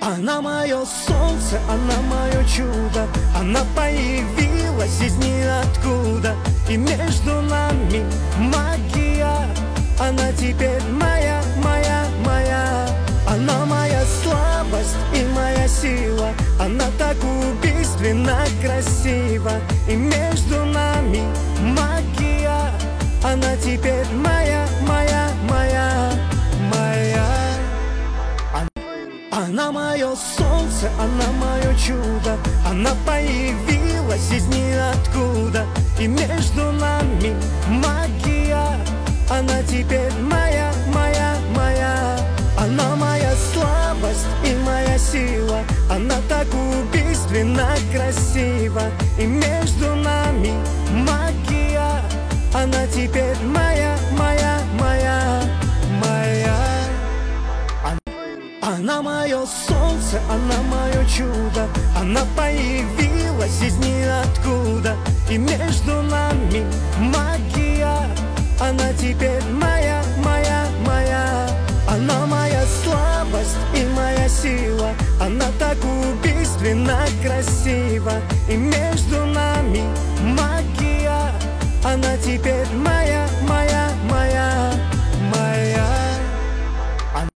Она мое солнце, она мое чудо. Она появилась из ниоткуда. И между нами магия. Она теперь моя, моя, моя. Она моя слабость и моя сила. Она так убийственно красива. И между нами магия. Она теперь моя, моя, моя, моя. Она мое солнце, она мое чудо. Она появилась из ниоткуда. И между нами магия. Она теперь моя, моя, моя. Она моя слабость и моя сила. Она так убийственно красива. И между нами магия. Она теперь моя, моя, моя, моя. Она мое солнце, она мое чудо. Она появилась из ниоткуда. И между нами магия. Она теперь моя, моя, моя. Она моя слабость и моя сила. Она так убийственно красива. И